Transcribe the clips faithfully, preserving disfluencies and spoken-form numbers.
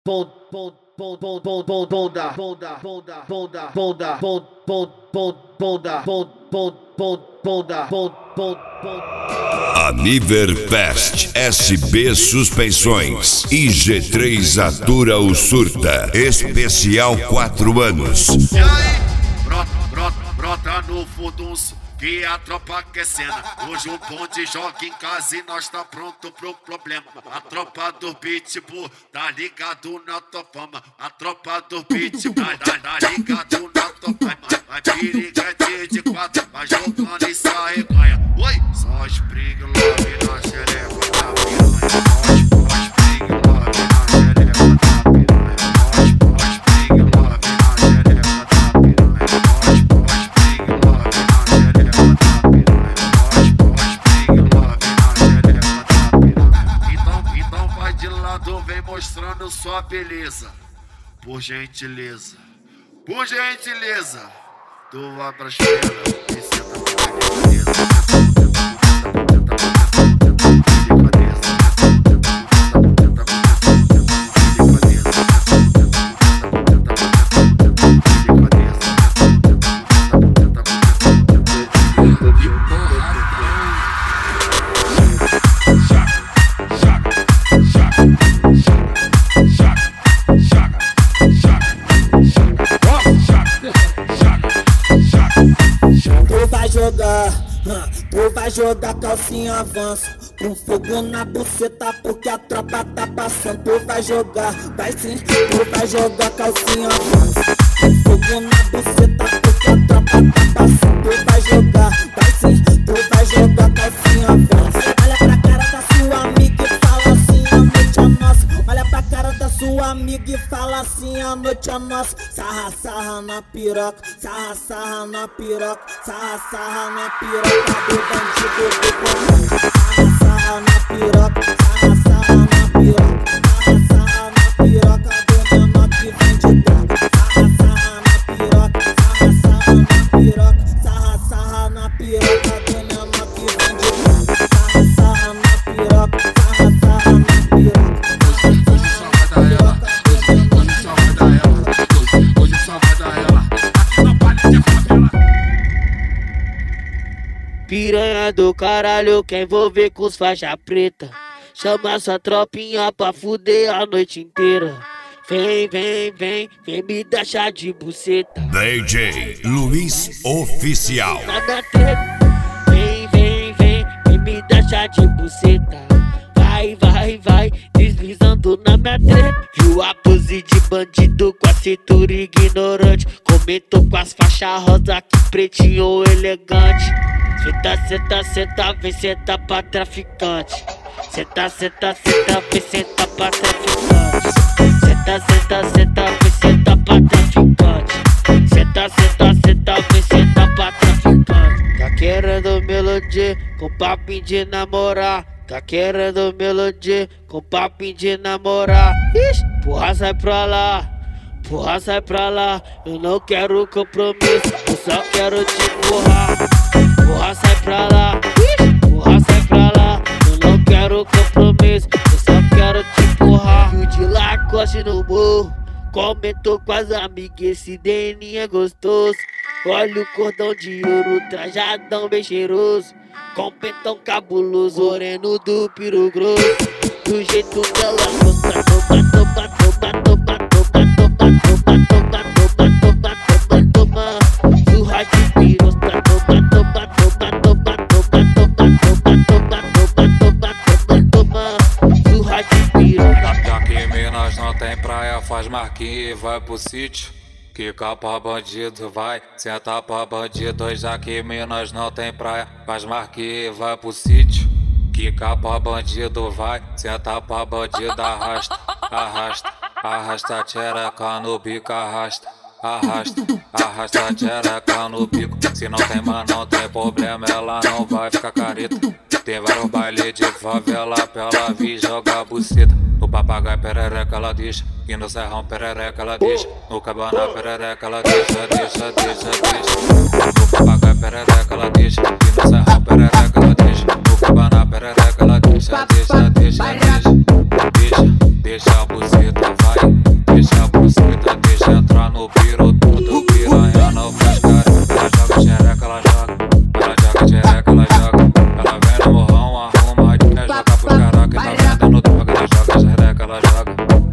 Bonda, bonda, bonda, bonda, bonda, bonda, bonda, bonda, bonda, bonda, bonda. Aniverfest S B Suspensões I G três Atura o Surta Especial quatro anos. E aí, brota, brota, brota no furdunço que a tropa aquecendo. Hoje o bonde joga em casa e nós tá pronto pro problema. A tropa do Pitbull tá ligado na topama. A tropa do Pitbull tá, tá, tá ligado na topama. Vai piriguete de quatro, vai jogando e sai ganha. Oi, só spring love na xereca da piranha. Só spring love na xereca da piranha. Só spring love na xereca da piranha. Só spring love na xereca da piranha. Só spring love na xereca da piranha. Então, então vai de lado, vem mostrando sua beleza. Por gentileza, por gentileza, tu vai pras pernas e senta com delicadeza. Tu vai jogar, tu vai jogar calcinha avanço, com fogo na buceta porque a tropa tá passando. Tu vai jogar, vai sim, tu vai jogar calcinha avanço, com fogo na buceta porque a tropa tá passando. Tu vai jogar, vai sim, tu vai jogar calcinha avanço. Olha pra cara da sua amiga e fala assim, a noite é nossa. Olha pra cara da sua amiga e fala assim, a noite é nossa. Sarra, sarra na piroca, sarra, sarra na piroca, sarra, sarra na piroca do bandido do comando. Sarra, sarra na piroca, sarra, sarra na piroca, sarra, sarra na piroca do menor que vem de droga. Sarra, sarra na piroca, sarra, sarra na piroca, sarra, sarra na piroca do menor que vem de droga. Sarra, sarra na piroca, sarra, sarra na piroca. Piranha do caralho, quem envolver com os faixa preta, chama sua tropinha pra fuder a noite inteira. Vem, vem, vem, vem me deixar de buceta. D J Luiz Oficial. Na minha treta. Vem, vem, vem, vem me deixar de buceta. Vai, vai, vai, deslizando na minha treta. Viu a pose de bandido com a cintura ignorante. Comentou com as faixas rosa que pretinho elegante. Senta, senta, senta, vem senta pra traficante. Senta, senta, senta, vem senta pra traficante. Senta, senta, senta, vem senta pra traficante. Senta, senta, senta, vem senta pra traficante. Tá querendo melodia com papinho de namorar. Tá querendo melodia com papinho de namorar. Ixi, porra, sai pra lá. Porra, sai pra lá. Eu não quero compromisso, eu só quero te empurrar. Porra, sai pra lá. Ixi, porra, sai pra lá. Eu não quero compromisso, eu só quero te empurrar. Fio de Lacoste no morro, comentou com as amigas, esse D N é gostoso. Olha o cordão de ouro, trajadão bem cheiroso. Com pentão cabuloso, moreno do piro grosso. Do jeito que ela gosta, toma, toma, toma, toma, toma, toma, toma, toma, toma, toma, toma, toma. Surra de pirosta, toma, toma, toma, toma, toma, toma, toma, toma, toma, toma, toma. Surra de pirosta. Daqui em Minas não tem praia, faz marquinha e vai pro sítio. Quica pra bandido, vai, senta pra bandido. Já que em Minas não tem praia, faz marquinha e vai pro sítio. Quica pra bandido, vai, senta pra bandido. Arrasta, arrasta, arrasta a tchereca no bico, arrasta. Arrasta, arrasta a tchereca no bico. Se não tem mas não tem problema, ela não vai ficar careta. Tem vários bailes de favela pra ela vir jogar buceta. No papagaio perereca ela deixa, e no serrão perereca ela deixa. No cabana perereca ela deixa, deixa, deixa, deixa. No papagaio perereca ela deixa, e no serrão perereca ela deixa. No cabana perereca ela deixa, deixa, deixa, deixa. Deixa, deixa a buceta, vai.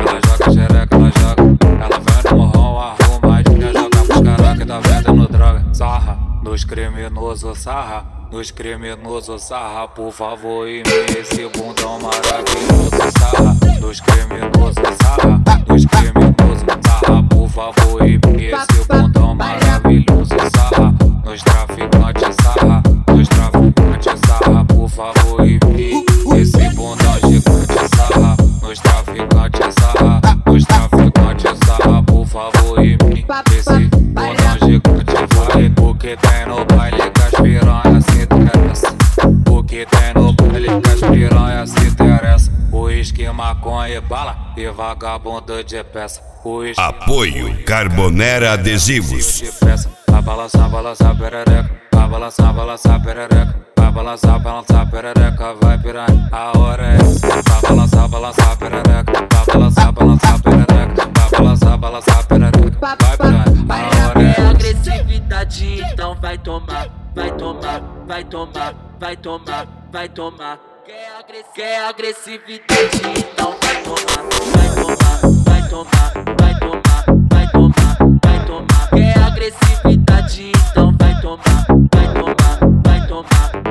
ela joga xereca, ela joga. Ela vem no morrão, arrumadinha, joga pros caras que tá vendendo droga. Sarra nos criminosos, sarra nos criminosos, sarra, por favor, e me esse bundão maravilhoso. Sarra nos criminosos, sarra nos criminosos, sarra, por favor, e me esse bundão maravilhoso. Sarra nos traficantes, sarra nos traficantes, sarra, por favor, e me esse bundão gigante. Sarra nos traficantes, sarra nos traficantes, sarra, por favor, e me esse bundão gigante. Vai, porque tem no baile que as piranhas se interessa. O que tem no baile que as piranhas se interessa. Uísque, maconha e bala e vagabundo de peça. Uísque, Apoio Carbonera Adesivos. de peça. Vai balançar, balançar perereca. Vai balançar, balançar perereca. Vai balançar, balançar perereca. Vai piranha, a hora é essa. Vai balançar, balançar perereca. Vai balançar, balançar perereca. Vai balançar, balançar perereca. Vai piranha, a hora é essa. Agressividade, então vai tomar, vai tomar, vai tomar, vai tomar, vai tomar. Quer agressividade, então vai tomar, vai tomar, vai tomar, vai tomar, vai tomar, vai tomar. Quer agressividade, então vai tomar, vai tomar, vai tomar.